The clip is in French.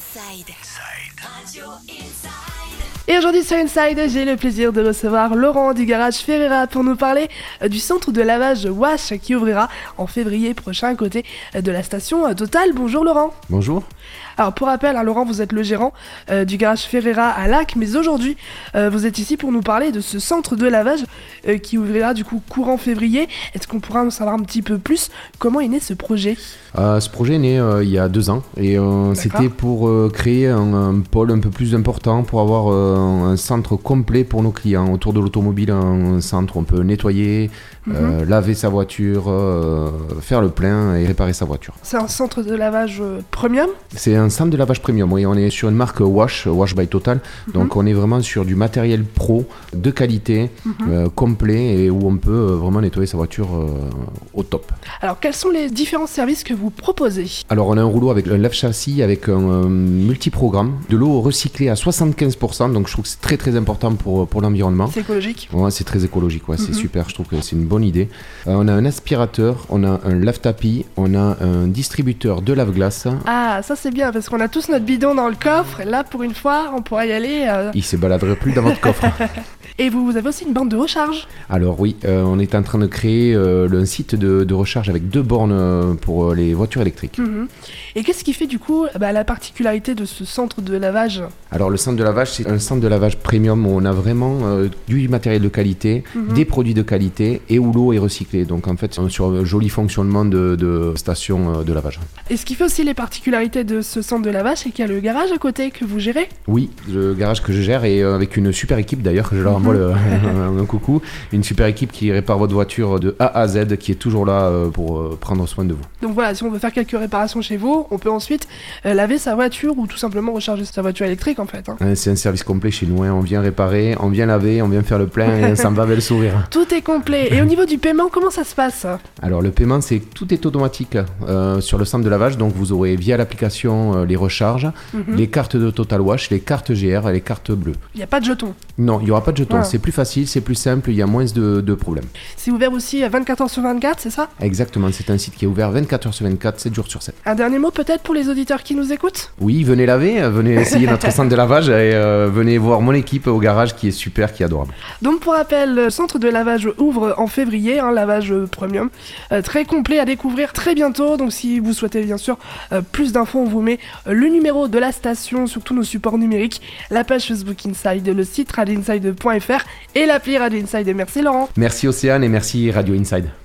Inside. Radio Inside. Et aujourd'hui sur Inside, j'ai le plaisir de recevoir Laurent du garage Ferreira pour nous parler du centre de lavage Wash qui ouvrira en février prochain à côté de la station Total. Bonjour Laurent. Bonjour. Alors pour rappel, Laurent, vous êtes le gérant du garage Ferreira à Lac, mais aujourd'hui vous êtes ici pour nous parler de ce centre de lavage qui ouvrira du coup courant février. Est-ce qu'on pourra en savoir un petit peu plus? Comment est né ce projet? Ce projet est né il y a 2 ans et c'était pour créer un pôle un peu plus important pour avoir un centre complet pour nos clients. Autour de l'automobile, un centre où on peut nettoyer, laver sa voiture, faire le plein et réparer sa voiture. C'est un centre de lavage premium? C'est un centre de lavage premium, oui. On est sur une marque Wash by Total. Donc on est vraiment sur du matériel pro de qualité, complet, et où on peut vraiment nettoyer sa voiture au top. Alors quels sont les différents services que vous proposez? Alors on a un rouleau avec un lave-châssis avec un multiprogramme, de l'eau recyclée à 75%, donc je trouve que c'est très très important pour l'environnement. C'est écologique? Ouais, c'est très écologique, ouais, c'est super, je trouve que c'est une bonne idée. On a un aspirateur, on a un lave-tapis, on a un distributeur de lave-glace. Ah, ça c'est bien, parce qu'on a tous notre bidon dans le coffre, et là pour une fois on pourra y aller. Il se baladerait plus dans votre coffre. Et vous avez aussi une borne de recharge? Alors oui, on est en train de créer un site de recharge avec 2 bornes pour les voitures électriques. Et qu'est-ce qui fait du coup la particularité de ce centre de lavage? Alors le centre de lavage, c'est un centre de lavage premium où on a vraiment du matériel de qualité, des produits de qualité et où l'eau est recyclée. Donc en fait, on est sur un joli fonctionnement de station de lavage. Et ce qui fait aussi les particularités de ce centre de lavage, c'est qu'il y a le garage à côté que vous gérez? Oui, le garage que je gère et avec une super équipe d'ailleurs, je leur envoie un coucou, une super équipe qui répare votre voiture de A à Z, qui est toujours là pour prendre soin de vous. Donc voilà, si on veut faire quelques réparations chez vous, on peut ensuite laver sa voiture ou tout simplement recharger sa voiture électrique en fait. C'est un service complet chez nous, on vient réparer, on vient laver, on vient faire le plein et ça me va avec le sourire. Tout est complet. Et au niveau du paiement, comment ça se passe? Alors le paiement, tout est automatique sur le centre de lavage, donc vous aurez via l'application les recharges, les cartes de Total Wash, les cartes GR et les cartes bleues. Il n'y a pas de jetons? Non, il n'y aura pas de jetons. C'est plus facile, c'est plus simple, il y a moins de problèmes. C'est ouvert aussi 24h sur 24, c'est ça? Exactement, c'est un site qui est ouvert 24h sur 24, 7 jours sur 7. Un dernier mot peut-être pour les auditeurs qui nous écoutent? Oui, venez laver, venez essayer notre centre de lavage et venez voir mon équipe au garage qui est super, qui est adorable. Donc pour rappel, le centre de lavage ouvre en février, lavage premium, très complet à découvrir très bientôt. Donc si vous souhaitez bien sûr plus d'infos, on vous met le numéro de la station sur tous nos supports numériques, la page Facebook Inside, le site radiosInside.fr et l'appli Radio Inside. Merci Laurent. Merci Océane et merci Radio Inside.